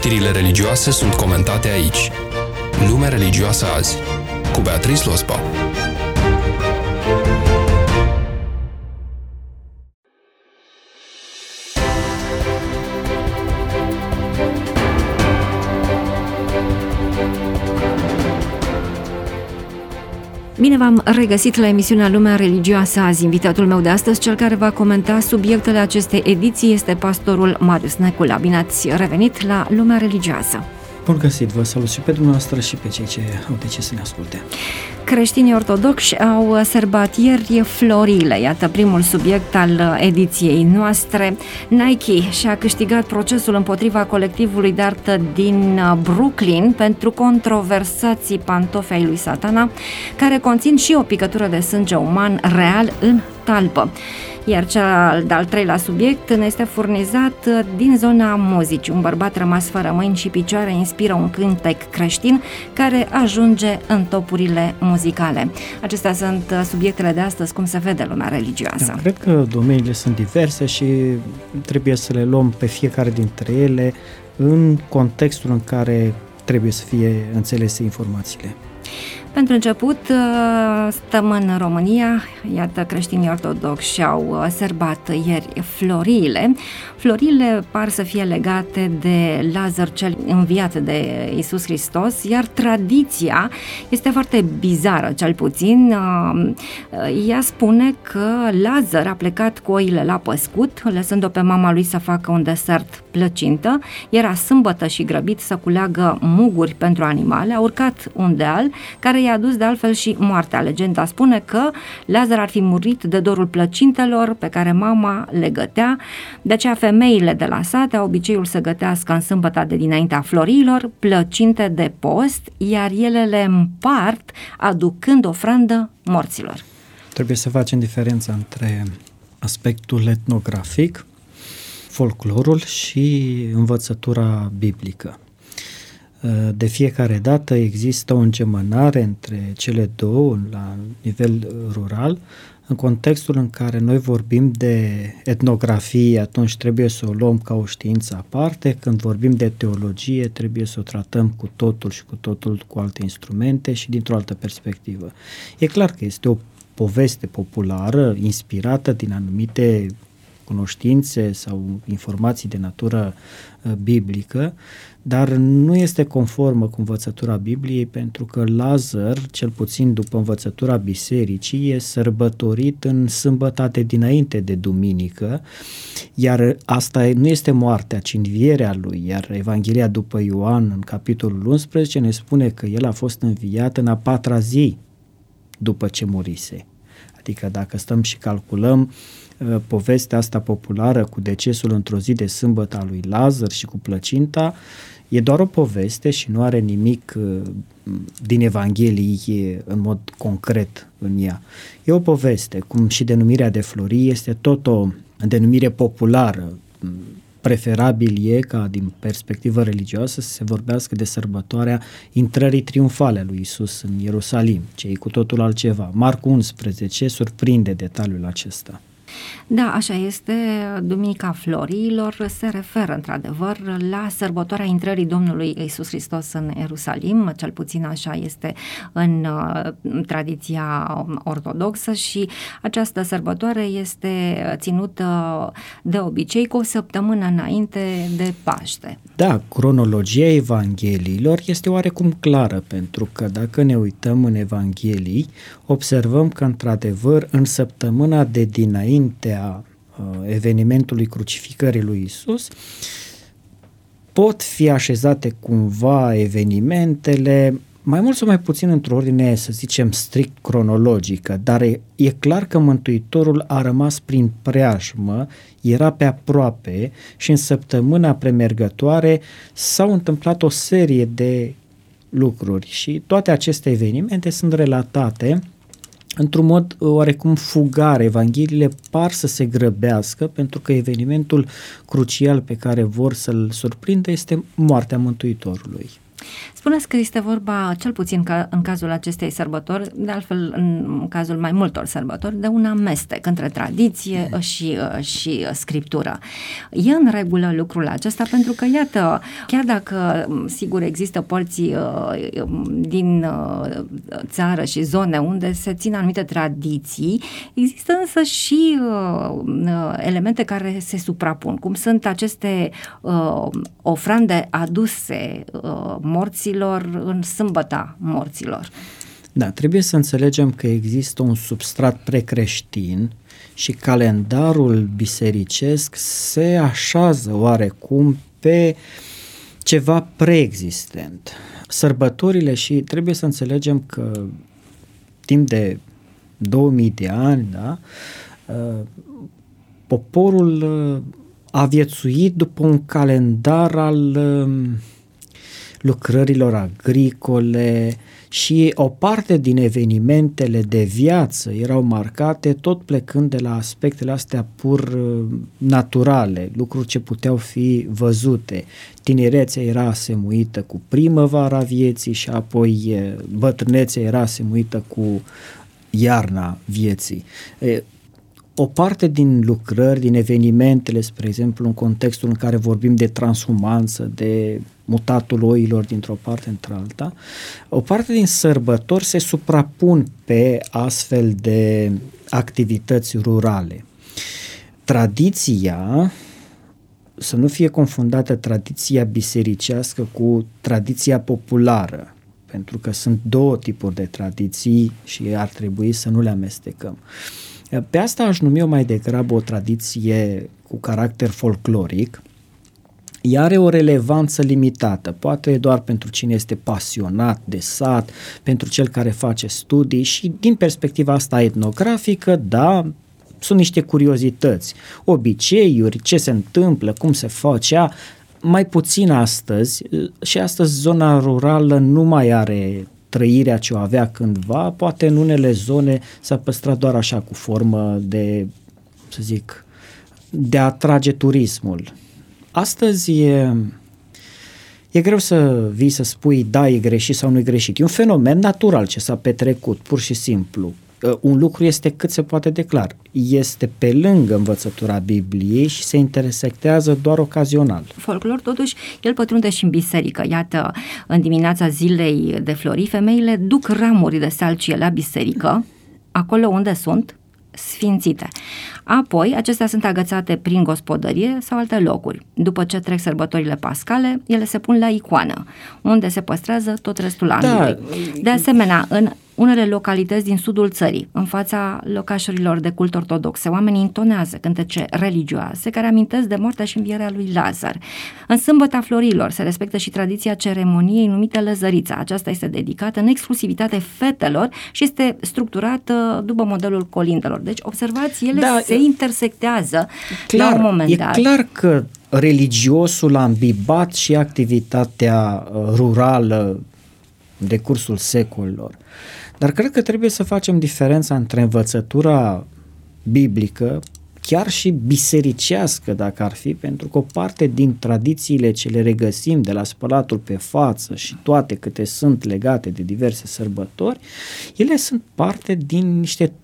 Știrile religioase sunt comentate aici. Lumea religioasă azi, cu Beatrice Lospa. Bine v-am regăsit la emisiunea Lumea Religioasă azi. Invitatul meu de astăzi, cel care va comenta subiectele acestei ediții, este pastorul Marius Necula. Bine ați revenit la Lumea Religioasă. Bun găsit, vă salut și pe dumneavoastră și pe cei ce au decis să ne asculte. Creștinii ortodoxi au sărbat ieri florile, iată primul subiect al ediției noastre. Nike și-a câștigat procesul împotriva colectivului de artă din Brooklyn pentru controversații pantofi ai lui Satana, care conțin și o picătură de sânge uman real în talpă. Iar cel de-al treilea subiect ne este furnizat din zona muzicii. Un bărbat rămas fără mâini și picioare inspiră un cântec creștin care ajunge în topurile muzicale. Acestea sunt subiectele de astăzi, cum se vede lumea religioasă. Da, cred că domeniile sunt diverse și trebuie să le luăm pe fiecare dintre ele în contextul în care trebuie să fie înțelese informațiile. Pentru început, stăm în România, iată creștinii ortodoxi și-au sărbat ieri floriile. Floriile par să fie legate de Lazar cel înviat de Iisus Hristos, iar tradiția este foarte bizară, cel puțin. Ea spune că Lazar a plecat cu oile la păscut, lăsând-o pe mama lui să facă un desert plăcintă. Era sâmbătă și grăbit să culeagă muguri pentru animale, a urcat un deal care i-a adus de altfel și moartea. Legenda spune că Lazar ar fi murit de dorul plăcintelor pe care mama le gătea, de aceea femeile de la sat au obiceiul să gătească în sâmbăta de dinaintea floriilor plăcinte de post, iar ele le împart aducând ofrandă morților. Trebuie să facem diferența între aspectul etnografic, folclorul și învățătura biblică. De fiecare dată există o îngemănare între cele două la nivel rural. În contextul în care noi vorbim de etnografie, atunci trebuie să o luăm ca o știință aparte. Când vorbim de teologie, trebuie să o tratăm cu totul și cu totul cu alte instrumente și dintr-o altă perspectivă. E clar că este o poveste populară, inspirată din anumite cunoștințe sau informații de natură biblică, dar nu este conformă cu învățătura Bibliei, pentru că Lazar, cel puțin după învățătura bisericii, e sărbătorit în sâmbăta de dinainte de duminică, iar asta nu este moartea, ci învierea lui, iar Evanghelia după Ioan, în capitolul 11, ne spune că el a fost înviat în a patra zi după ce murise. Adică dacă stăm și calculăm povestea asta populară cu decesul într-o zi de sâmbătă a lui Lazar și cu plăcinta, e doar o poveste și nu are nimic din Evanghelie în mod concret în ea. E o poveste, cum și denumirea de florii este tot o denumire populară. Preferabil e ca din perspectivă religioasă să se vorbească de sărbătoarea intrării triumfale a lui Iisus în Ierusalim, ce e cu totul altceva. Marcu 11 surprinde detaliul acesta. Da, așa este. Duminica Florilor se referă într-adevăr la sărbătoarea intrării Domnului Iisus Hristos în Ierusalim, cel puțin așa este în tradiția ortodoxă, și această sărbătoare este ținută de obicei cu o săptămână înainte de Paște. Da, cronologia Evangheliilor este oarecum clară, pentru că dacă ne uităm în Evanghelii, observăm că într-adevăr în săptămâna de dinainte a evenimentului crucificării lui Iisus pot fi așezate cumva evenimentele mai mult sau mai puțin într-o ordine, să zicem, strict cronologică, dar e clar că Mântuitorul a rămas prin preajmă, era pe aproape și în săptămâna premergătoare s-au întâmplat o serie de lucruri și toate aceste evenimente sunt relatate într-un mod oarecum fugar. Evangheliile par să se grăbească pentru că evenimentul crucial pe care vor să-l surprindă este moartea Mântuitorului. Spuneți că este vorba, cel puțin în cazul acestei sărbători, de altfel în cazul mai multor sărbători, de un amestec între tradiție și scriptură. E în regulă lucrul acesta? Pentru că, iată, chiar dacă, sigur, există părți din țară și zone unde se țin anumite tradiții, există însă și elemente care se suprapun, cum sunt aceste ofrande aduse morților în sâmbăta morților. Da, trebuie să înțelegem că există un substrat precreștin și calendarul bisericesc se așează oarecum pe ceva preexistent. Sărbătorile, și trebuie să înțelegem că timp de 2000 de ani, da, poporul a viețuit după un calendar al lucrărilor agricole și o parte din evenimentele de viață erau marcate tot plecând de la aspectele astea pur naturale, lucruri ce puteau fi văzute. Tinerețea era asemuită cu primăvara vieții și apoi bătrânețea era asemuită cu iarna vieții. O parte din lucrări, din evenimentele, spre exemplu, în contextul în care vorbim de transhumanță, de mutatul oilor dintr-o parte într-alta, o parte din sărbători se suprapun pe astfel de activități rurale. Tradiția, să nu fie confundată tradiția bisericească cu tradiția populară, pentru că sunt două tipuri de tradiții și ar trebui să nu le amestecăm. Pe asta aș numi eu mai degrabă o tradiție cu caracter folcloric. Ea are o relevanță limitată, poate doar pentru cine este pasionat de sat, pentru cel care face studii și din perspectiva asta etnografică, da, sunt niște curiozități, obiceiuri, ce se întâmplă, cum se facea, mai puțin astăzi, și astăzi zona rurală nu mai are trăirea ce o avea cândva, poate în unele zone s-a păstrat doar așa cu formă de, să zic, de a atrage turismul. Astăzi e greu să vii să spui da, e greșit sau nu e greșit. E un fenomen natural ce s-a petrecut, pur și simplu. Un lucru este cât se poate de clar. Este pe lângă învățătura Bibliei și se intersectează doar ocazional. Folclor, totuși, el pătrunde și în biserică. Iată, în dimineața zilei de flori, femeile duc ramuri de salcie la biserică, acolo unde sunt sfințite. Apoi, acestea sunt agățate prin gospodărie sau alte locuri. După ce trec sărbătorile pascale, ele se pun la icoană, unde se păstrează tot restul anului. De asemenea, în unele localități din sudul țării, în fața locașurilor de cult ortodoxe, oamenii intonează cântece religioase care amintesc de moartea și învierea lui Lazar. În sâmbăta florilor se respectă și tradiția ceremoniei numită lăzărița. Aceasta este dedicată în exclusivitate fetelor și este structurată după modelul colindelor. Deci, observați, ele se intersectează la un moment dat. E clar că religiosul a îmbibat și activitatea rurală în decursul secolilor. Dar cred că trebuie să facem diferența între învățătura biblică, chiar și bisericească dacă ar fi, pentru că o parte din tradițiile ce le regăsim de la spălatul pe față și toate câte sunt legate de diverse sărbători, ele sunt parte din niște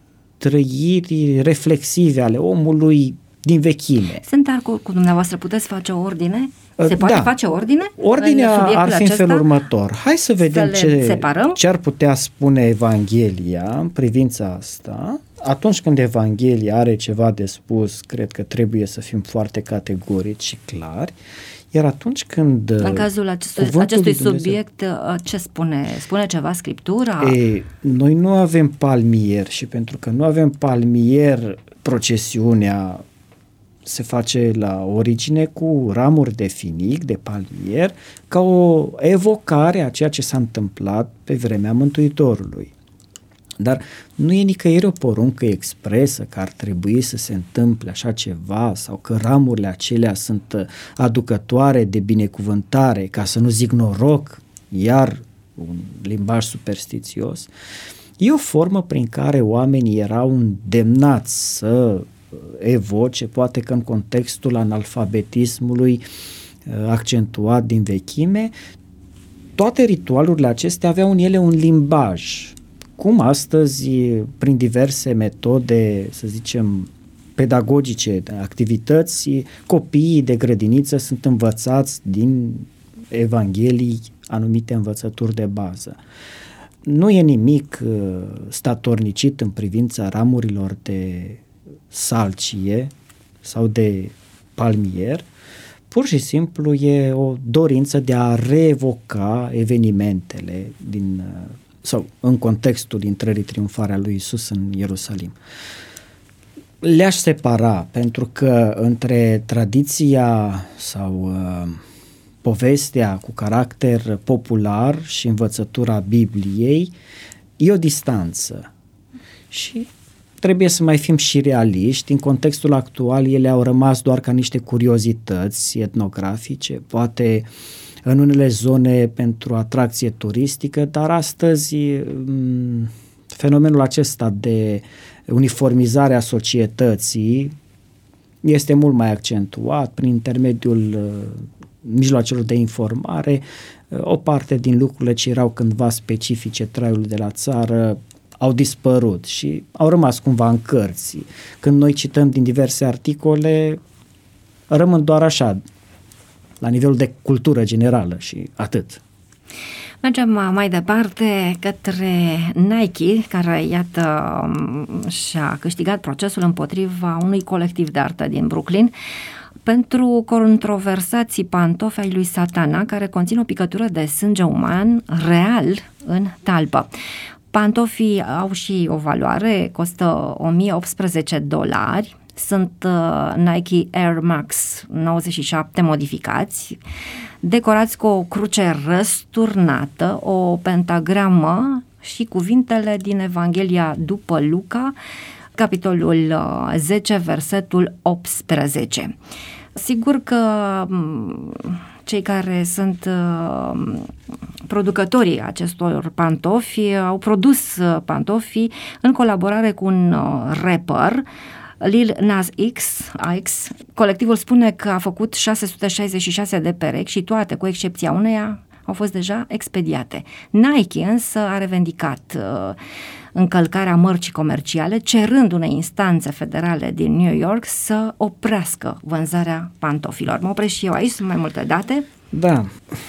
trăiri reflexive ale omului din vechime. Sunt de acord cu dumneavoastră, puteți face o ordine? Se poate face ordine? Ordinea ar fi în felul următor. Hai să vedem ce ar putea spune Evanghelia în privința asta. Atunci când Evanghelia are ceva de spus, cred că trebuie să fim foarte categorici și clari. Iar atunci când... În cazul acestui subiect, ce spune? Spune ceva Scriptura? Noi nu avem palmier și pentru că nu avem palmier, procesiunea se face la origine cu ramuri de finic, de palmier, ca o evocare a ceea ce s-a întâmplat pe vremea Mântuitorului. Dar nu e nicăieri o poruncă expresă că ar trebui să se întâmple așa ceva sau că ramurile acelea sunt aducătoare de binecuvântare, ca să nu zic noroc, iar un limbaj superstițios. E o formă prin care oamenii erau îndemnați să evoce, poate că în contextul analfabetismului accentuat din vechime, toate ritualurile acestea aveau în ele un limbaj. Cum astăzi, prin diverse metode, să zicem, pedagogice, activități, copiii de grădiniță sunt învățați din Evanghelii anumite învățături de bază. Nu e nimic statornicit în privința ramurilor de salcie sau de palmier, pur și simplu e o dorință de a reevoca evenimentele sau în contextul intrării triumfare a lui Iisus în Ierusalim. Le-aș separa, pentru că între tradiția sau povestea cu caracter popular și învățătura Bibliei e o distanță și trebuie să mai fim și realiști. În contextul actual ele au rămas doar ca niște curiozități etnografice, poate în unele zone pentru atracție turistică, dar astăzi fenomenul acesta de uniformizare a societății este mult mai accentuat prin intermediul mijloacelor de informare. O parte din lucrurile ce erau cândva specifice traiului de la țară au dispărut și au rămas cumva în cărți. Când noi cităm din diverse articole, rămân doar așa, la nivelul de cultură generală și atât. Mergem mai departe către Nike, care, iată, și-a câștigat procesul împotriva unui colectiv de artă din Brooklyn pentru controversații pantofi ai lui Satana, care conțin o picătură de sânge uman real în talpă. Pantofii au și o valoare, costă $1.018, sunt Nike Air Max 97 modificați, decorați cu o cruce răsturnată, o pentagramă și cuvintele din Evanghelia după Luca, capitolul 10, versetul 18. Sigur că cei care sunt producătorii acestor pantofi au produs pantofii în colaborare cu un rapper, Lil Nas X. Colectivul spune că a făcut 666 de perechi și toate, cu excepția uneia, au fost deja expediate. Nike însă a revendicat încălcarea mărcii comerciale, cerând unei instanțe federale din New York să oprească vânzarea pantofilor. Mă opresc și eu aici, sunt mai multe date. Da.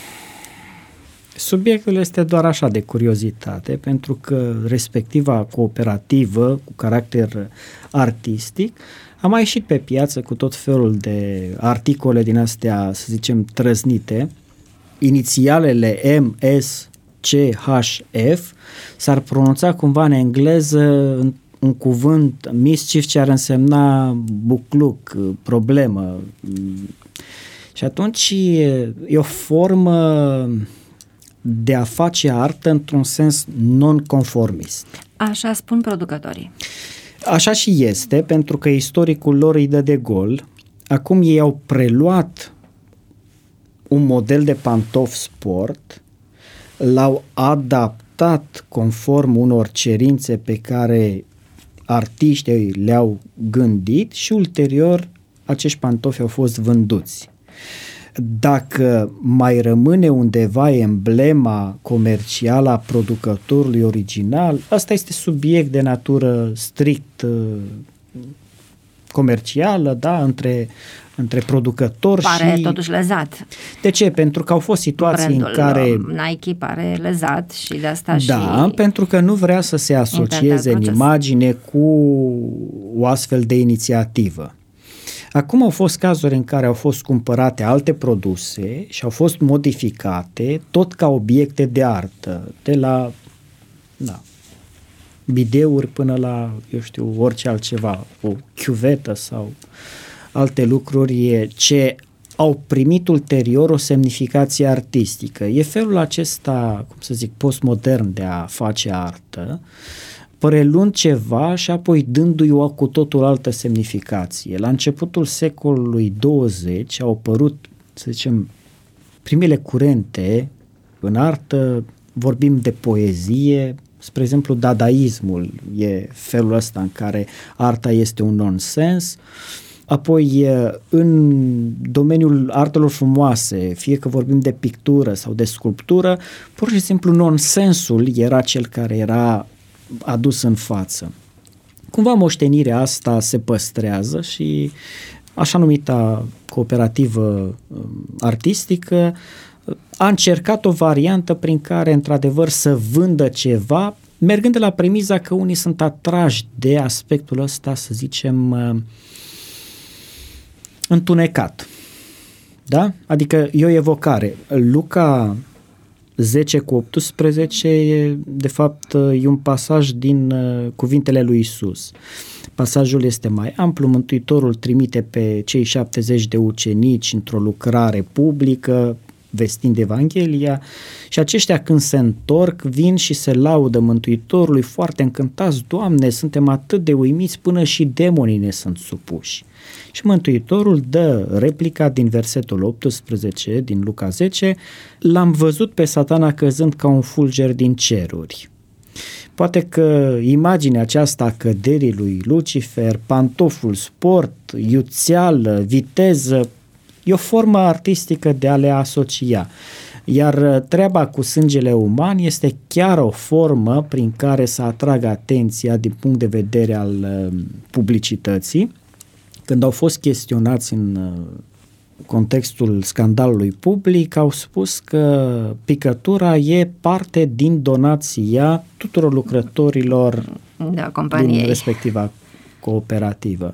Subiectul este doar așa de curiozitate, pentru că respectiva cooperativă cu caracter artistic a mai ieșit pe piață cu tot felul de articole din astea, să zicem, trăznite. Inițialele MSCHF s-ar pronunța cumva în engleză un cuvânt mischief ce ar însemna bucluc, problemă. Și atunci e o formă de a face artă într-un sens non-conformist. Așa spun producătorii. Așa și este, pentru că istoricul lor îi dă de gol. Acum ei au preluat un model de pantof sport, l-au adaptat conform unor cerințe pe care artiștii le-au gândit și ulterior acești pantofi au fost vânduți. Dacă mai rămâne undeva emblema comercială a producătorului original, asta este subiect de natură strict comercială, da, între producători pare și... totuși lezat. De ce? Pentru că au fost situații brandul în care... Nike pare lezat și de asta da, și... pentru că nu vrea să se asocieze în imagine cu o astfel de inițiativă. Acum au fost cazuri în care au fost cumpărate alte produse și au fost modificate tot ca obiecte de artă, de la bideuri până la, eu știu, orice altceva, o chiuvetă sau alte lucruri ce au primit ulterior o semnificație artistică. E felul acesta, cum să zic, postmodern de a face artă, preluând ceva și apoi dându-i o cu totul altă semnificație. La începutul secolului 20 au apărut, să zicem, primele curente în artă, vorbim de poezie, spre exemplu dadaismul e felul ăsta în care arta este un nonsens, Apoi, în domeniul artelor frumoase, fie că vorbim de pictură sau de sculptură, pur și simplu nonsensul era cel care era adus în față. Cumva moștenirea asta se păstrează și așa numita cooperativă artistică a încercat o variantă prin care, într-adevăr, să vândă ceva, mergând de la premiza că unii sunt atrași de aspectul ăsta, să zicem, întunecat. Da? Adică e o evocare. Luca 10:18 de fapt e un pasaj din cuvintele lui Iisus. Pasajul este mai amplu, Mântuitorul trimite pe cei 70 de ucenici într-o lucrare publică, vestind Evanghelia, și aceștia când se întorc vin și se laudă Mântuitorului foarte încântați: Doamne, suntem atât de uimiți, până și demonii ne sunt supuși. Și Mântuitorul dă replica din versetul 18 din Luca 10: L-am văzut pe Satana căzând ca un fulger din ceruri. Poate că imaginea aceasta a căderii lui Lucifer, pantoful sport, iuțeală, viteză, e o formă artistică de a le asocia. Iar treaba cu sângele uman este chiar o formă prin care să atragă atenția din punct de vedere al publicității. Când au fost chestionați în contextul scandalului public, au spus că picătura e parte din donația tuturor lucrătorilor din respectiva cooperativă.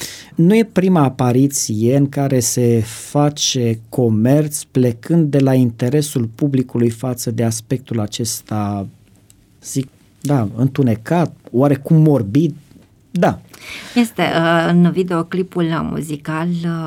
Nu e prima apariție în care se face comerț plecând de la interesul publicului față de aspectul acesta, zic, da, întunecat, oarecum morbid, da. Este în videoclipul muzical,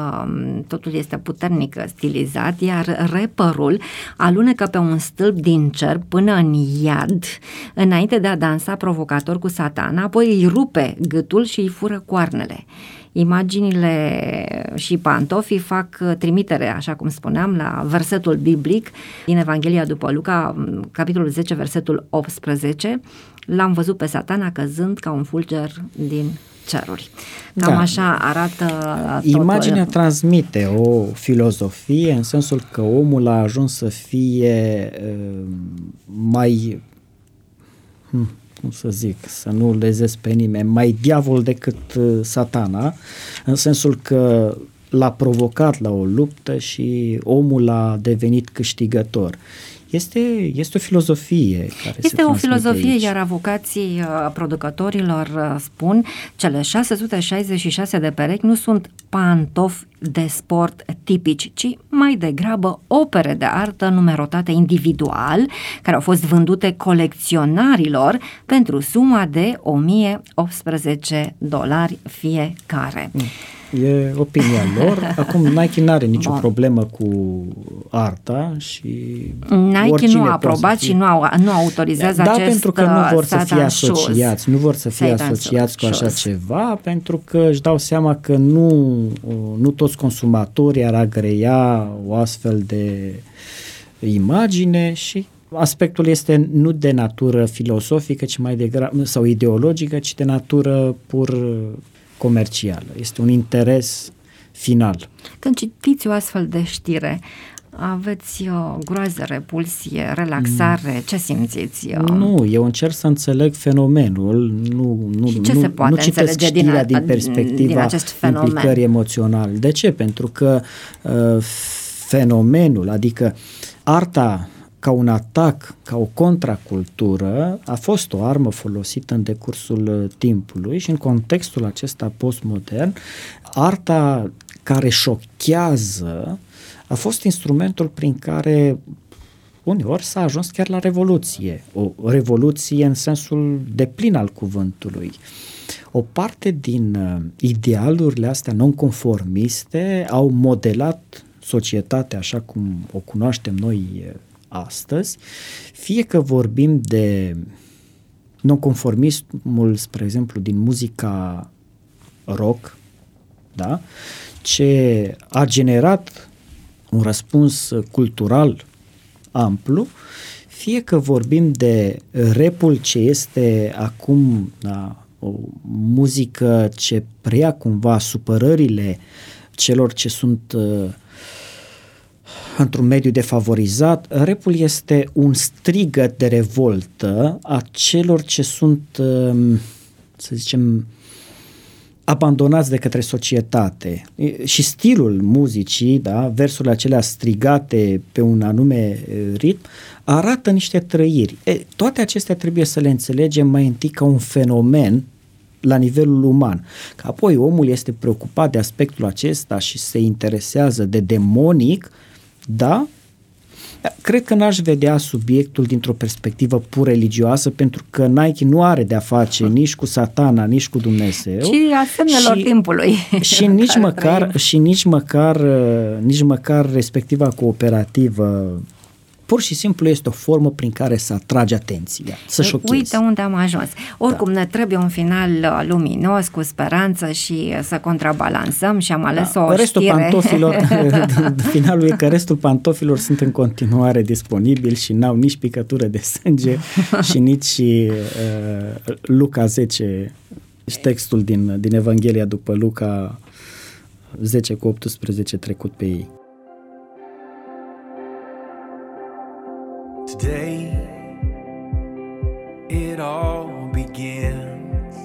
totul este puternic stilizat, iar rapperul alunecă pe un stâlp din cer până în iad, înainte de a dansa provocator cu Satana, apoi îi rupe gâtul și îi fură coarnele. Imaginile și pantofii fac trimitere, așa cum spuneam, la versetul biblic din Evanghelia după Luca, capitolul 10, versetul 18: L-am văzut pe Satana căzând ca un fulger din ceruri. Cam așa arată totul. Imaginea transmite o filozofie, în sensul că omul a ajuns să fie mai, cum să zic, să nu lezesc pe nimeni, mai diavol decât Satana, în sensul că l-a provocat la o luptă și omul a devenit câștigător. Este o filozofie care este o filozofie aici. Iar avocații producătorilor spun: cele 666 de perechi nu sunt pantofi de sport tipici, ci mai degrabă opere de artă numerotate individual, care au fost vândute colecționarilor pentru suma de $1.018 fiecare. E opinia lor. Acum Nike n-are nicio problemă cu arta și Nike nu a aprobat și nu autorizează acest pentru că nu vor să fie asociați, shoes. Nu vor să fie asociați cu așa ceva, pentru că își dau seama că nu toți consumatorii ar agreia o astfel de imagine și aspectul este nu de natură filosofică, ci mai degrabă, sau ideologică, ci de natură pur comercială. Este un interes final. Când citiți o astfel de știre, aveți o groază, repulsie, relaxare? Ce simțiți? Nu, eu încerc să înțeleg fenomenul. Și ce se poate înțelege din perspectiva implicării emoționale. De ce? Pentru că fenomenul, adică arta ca un atac, ca o contracultură, a fost o armă folosită în decursul timpului și în contextul acesta postmodern, arta care șochează a fost instrumentul prin care uneori s-a ajuns chiar la revoluție. O revoluție în sensul deplin al cuvântului. O parte din idealurile astea non-conformiste au modelat societatea așa cum o cunoaștem noi astăzi, fie că vorbim de nonconformismul, spre exemplu, din muzica rock, da? Ce a generat un răspuns cultural amplu, fie că vorbim de rapul ce este acum o muzică ce preia cumva supărările celor ce sunt într-un mediu defavorizat. Rap-ul este un strigăt de revoltă a celor ce sunt, să zicem, abandonați de către societate. Și stilul muzicii, da, versurile acelea strigate pe un anume ritm, arată niște trăiri. Toate acestea trebuie să le înțelegem mai întâi ca un fenomen la nivelul uman. Că apoi omul este preocupat de aspectul acesta și se interesează de demonic, da? Cred că n-aș vedea subiectul dintr-o perspectivă pur religioasă, pentru că Nike nu are de-a face nici cu Satana, nici cu Dumnezeu. Și a semnelor timpului. Și nici măcar respectiva cooperativă. Pur și simplu este o formă prin care să atragi atenția, să șochezi. Uite unde am ajuns. Oricum ne trebuie un final luminos, cu speranță și să contrabalansăm și am ales o știre. Finalul e că restul pantofilor sunt în continuare disponibili și n-au nici picătură de sânge și nici Luca 10, textul din Evanghelia după Luca 10:18 trecut pe ei. Today it all begins.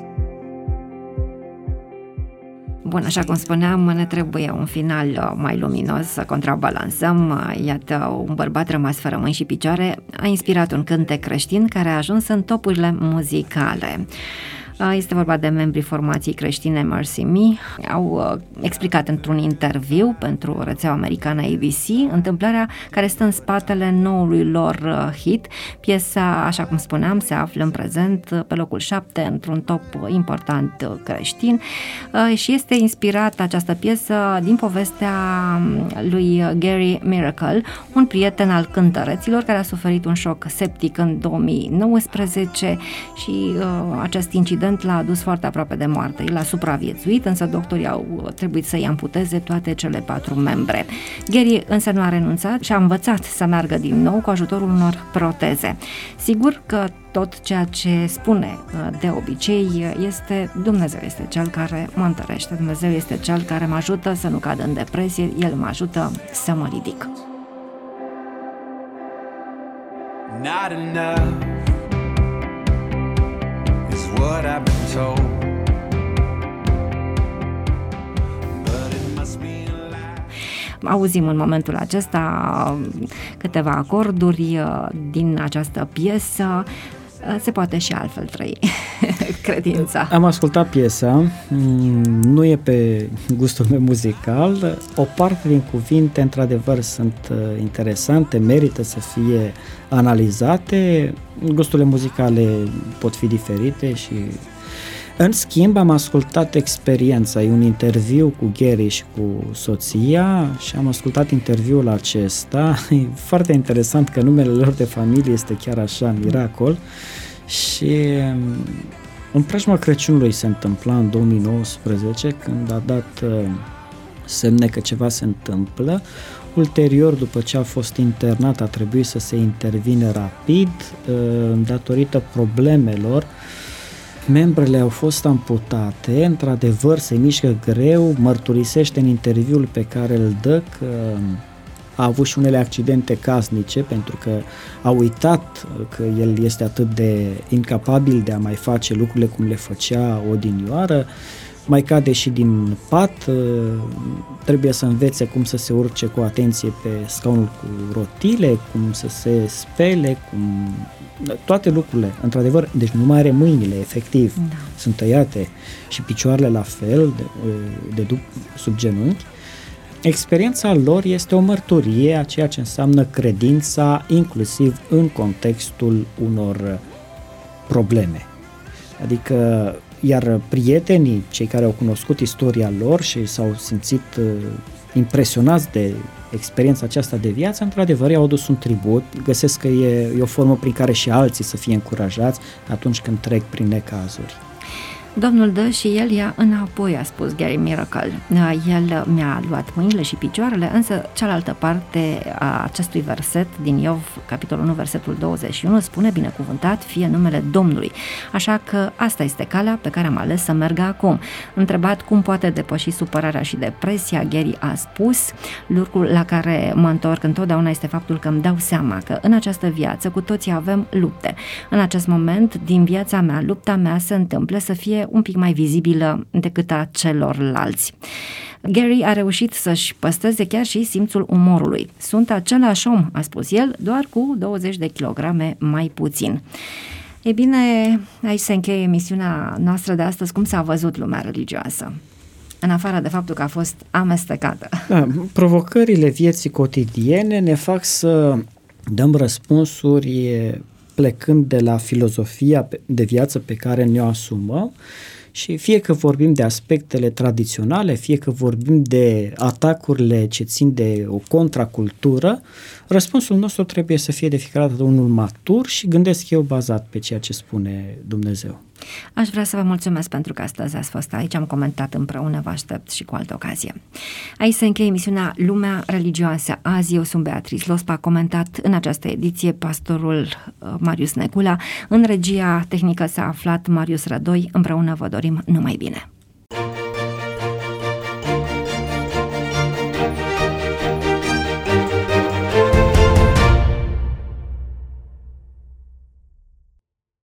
Bun, așa cum spuneam, ne trebuie un final mai luminos să contrabalansăm. Iată, un bărbat rămas fără mâini și picioare a inspirat un cântec creștin care a ajuns în topurile muzicale. Este vorba de membrii formației creștine Mercy Me. Au explicat într-un interviu pentru rețeaua americană ABC întâmplarea care stă în spatele noului lor hit. Piesa, așa cum spuneam, se află în prezent pe locul 7 într-un top important creștin și este inspirată această piesă din povestea lui Gary Miracle, un prieten al cântăreților care a suferit un șoc septic în 2019 și acest incident l-a adus foarte aproape de moarte. El a supraviețuit, însă doctorii au trebuit să-i amputeze toate cele 4 membre. Gary însă nu a renunțat și a învățat să meargă din nou cu ajutorul unor proteze. Sigur că tot ceea ce spune de obicei este: Dumnezeu este Cel care mă întărește, Dumnezeu este Cel care mă ajută să nu cad în depresie, El mă ajută să mă ridic. Not enough is what I've been told. But it must be a lie. Auzim în momentul acesta câteva acorduri din această piesă. Se poate și altfel trăi credința. Am ascultat piesa, nu e pe gustul meu muzical, o parte din cuvinte într-adevăr sunt interesante, merită să fie analizate, gusturile muzicale pot fi diferite și în schimb am ascultat experiența, e un interviu cu Gary și cu soția și am ascultat interviul acesta, e foarte interesant că numele lor de familie este chiar așa, Miracol, și în preajma Crăciunului se întâmpla în 2019 când a dat semne că ceva se întâmplă. Ulterior, după ce a fost internat, a trebuit să se intervine rapid datorită problemelor. Membrele au fost amputate, într-adevăr se mișcă greu, mărturisește în interviul pe care îl dă că a avut și unele accidente casnice pentru că a uitat că el este atât de incapabil de a mai face lucrurile cum le făcea odinioară, mai cade și din pat, trebuie să învețe cum să se urce cu atenție pe scaunul cu rotile, cum să se spele, toate lucrurile, într-adevăr, deci nu mai are mâinile, efectiv, sunt tăiate și picioarele la fel, sub genunchi. Experiența lor este o mărturie a ceea ce înseamnă credința, inclusiv în contextul unor probleme. Adică, iar prietenii, cei care au cunoscut istoria lor și s-au simțit impresionați de experiența aceasta de viață, într-adevăr i-au adus un tribut, găsesc că e o formă prin care și alții să fie încurajați atunci când trec prin necazuri. Domnul dă și el ia înapoi, a spus Gary Miracle. El mi-a luat mâinile și picioarele, însă cealaltă parte a acestui verset din Iov, capitolul 1, versetul 21, spune: binecuvântat fie numele Domnului. Așa că asta este calea pe care am ales să merg acum. Întrebat cum poate depăși supărarea și depresia, Gary a spus: lucrul la care mă întorc întotdeauna este faptul că îmi dau seama că în această viață cu toții avem lupte. În acest moment din viața mea, lupta mea se întâmplă să fie un pic mai vizibilă decât a celorlalți. Gary a reușit să-și păstreze chiar și simțul umorului. Sunt același om, a spus el, doar cu 20 de kilograme mai puțin. Ei bine, aici se încheie emisiunea noastră de astăzi. Cum s-a văzut lumea religioasă? În afară de faptul că a fost amestecată. Da, provocările vieții cotidiene ne fac să dăm răspunsuri plecând de la filozofia de viață pe care ne-o asumăm, și fie că vorbim de aspectele tradiționale, fie că vorbim de atacurile ce țin de o contracultură, răspunsul nostru trebuie să fie de fiecare dată unul matur și, gândesc eu, bazat pe ceea ce spune Dumnezeu. Aș vrea să vă mulțumesc pentru că astăzi ați fost aici, am comentat împreună, vă aștept și cu altă ocazie. Aici se încheie emisiunea Lumea Religioasă. Azi eu sunt Beatrice Lospa, a comentat în această ediție pastorul Marius Necula. În regia tehnică s-a aflat Marius Rădoi. Împreună vă dorim numai bine.